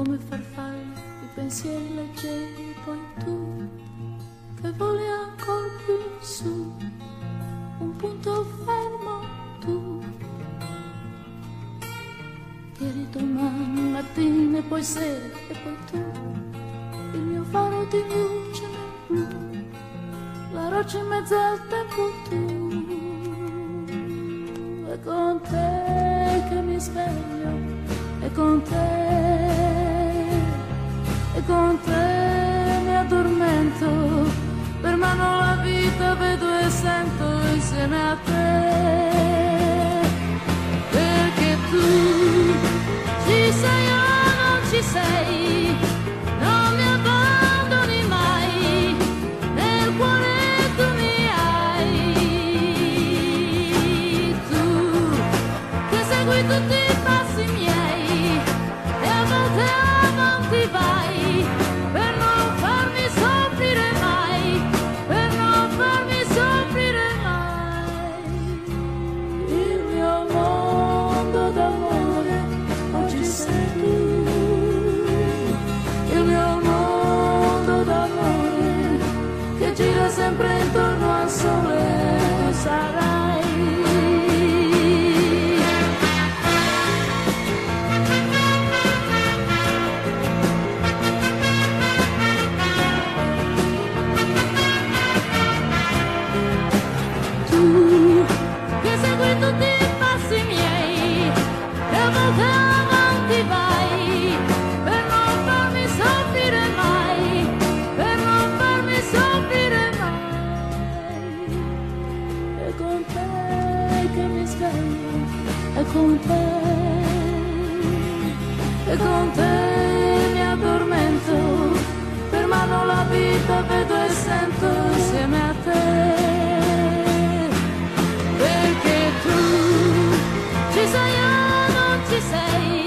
come farfalle, i pensieri leggeri, poi tu che voli ancora più su, un punto fermo tu, che eri domani mattina e poi sera e poi tu, il mio faro di luce nel blu, la roccia in mezzo al tempo tu, e con te che mi sveglio, e con te mi addormento, per mano la vita vedo e sento insieme a te, perché tu ci sei o non ci sei, non mi abbandoni mai, nel cuore tu mi hai, tu che segui tutti i passi miei e a volte avanti vai, per non farmi soffrire mai, per non farmi soffrire mai. Il mio mondo d'amore oggi sei tu, il mio mondo d'amore che gira sempre intorno al sole, sarai. Che segui tutti i passi miei e a volte avanti vai, per non farmi soffrire mai, per non farmi soffrire mai. E con te che mi sveglio, e con te mi addormento, per mano la vita vedo e sento insieme a te. Ci sei o non ci sei,